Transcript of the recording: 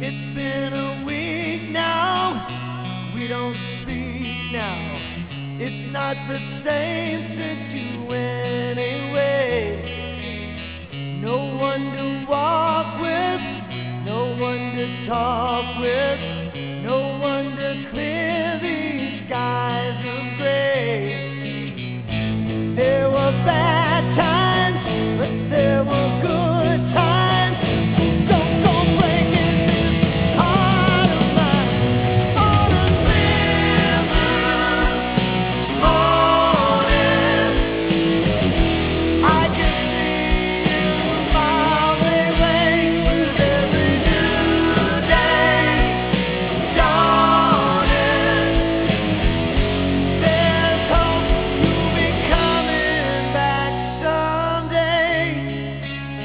It's been a week now, we don't speak now. It's not the same since you went away. No one to walk with, no one to talk with.